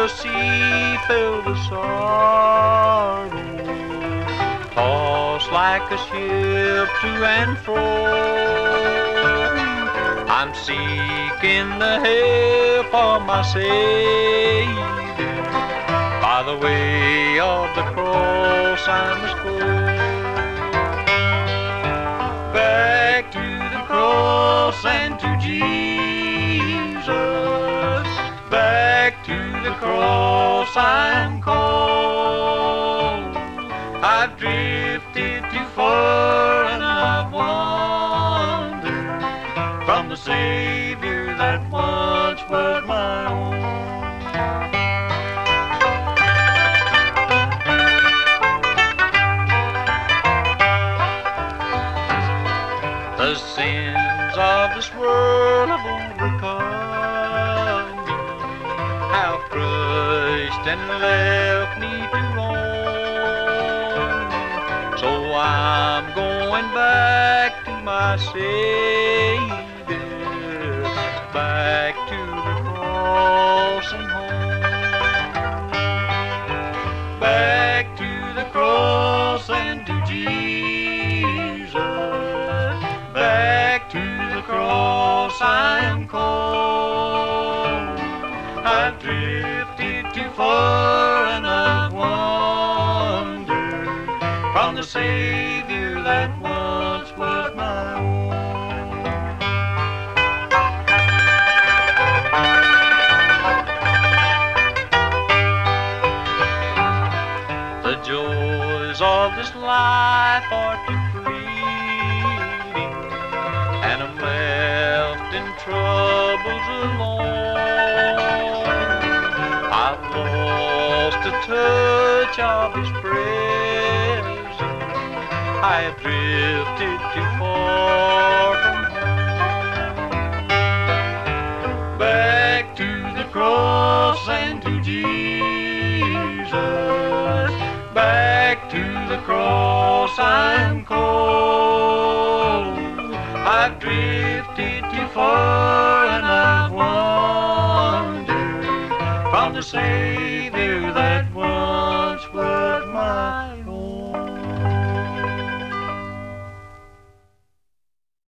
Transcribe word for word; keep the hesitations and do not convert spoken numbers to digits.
the sea filled with sorrow, tossed like a ship to and fro. I'm seeking the help of my Savior. By the way of the cross I must go. Back to the cross and to Jesus. Back to the cross I'm called. I've drifted too far and I've wandered from the Savior that once was my own. The sins of this world have overcome me, have crushed and left me to roam. So I'm going back to my Savior, back to the cross and home. Back to the cross and to Jesus. Back to the cross I am called. I've drifted too far and I've wandered from the Savior that once was my own. The joys of this life are too fleeting, and I'm left in troubles alone. I've lost the touch of His presence. I have drifted too far from home. Back to the cross and to Jesus. Back to the cross I'm called. I've drifted too far and I've wandered from the Savior that